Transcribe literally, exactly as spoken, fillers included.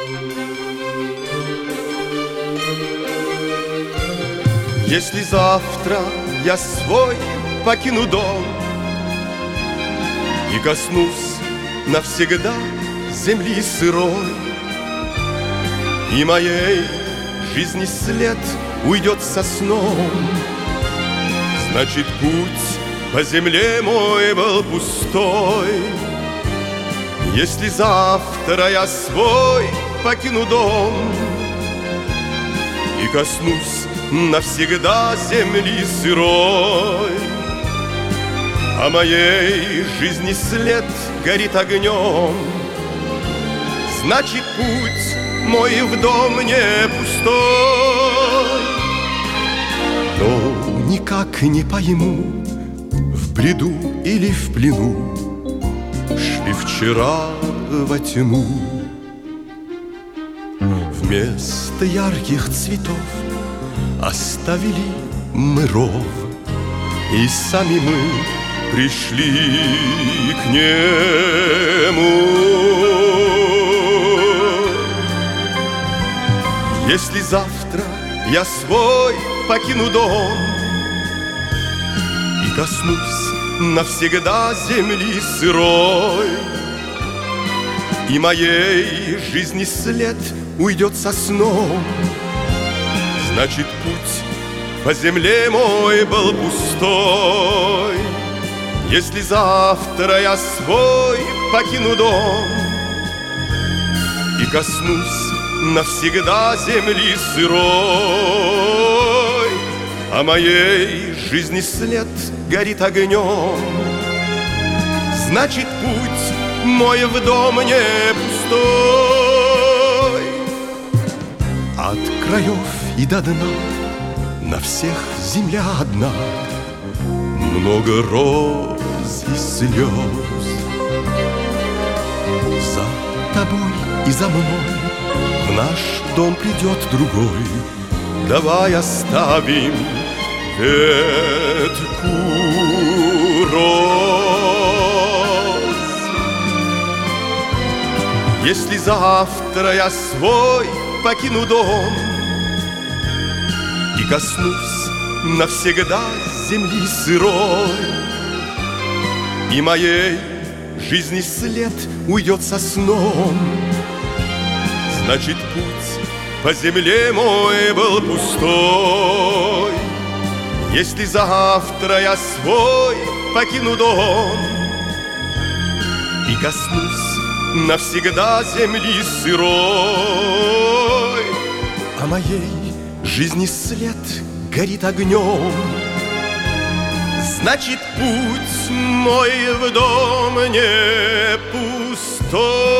Если завтра я свой покину дом и коснусь навсегда земли сырой, и моей жизни след уйдет со сном, значит, путь по земле мой был пустой. Если завтра я свой покину дом и коснусь навсегда земли сырой, а моей жизни след горит огнем, значит, путь мой в дом не пустой. Но никак не пойму, в бреду или в плену шли вчера во тьму. Вместо ярких цветов оставили мы ров, и сами мы пришли к нему. Если завтра я свой покину дом и коснусь навсегда земли сырой, и моей жизни след уйдет со сном, значит, путь по земле мой был пустой. Если завтра я свой покину дом и коснусь навсегда земли сырой, а моей жизни след горит огнем, значит, путь мой в дом не пустой. От краев и до дна на всех земля одна, много роз и слез. За тобой и за мной в наш дом придет другой, давай оставим ветку роз. Если завтра я свой покину дом и коснусь навсегда земли сырой, и моей жизни след уйдет со сном, значит, путь по земле мой был пустой. Если завтра я свой покину дом и коснусь навсегда земли сырой, а моей жизни след горит огнем, значит, путь мой в дом не пустой.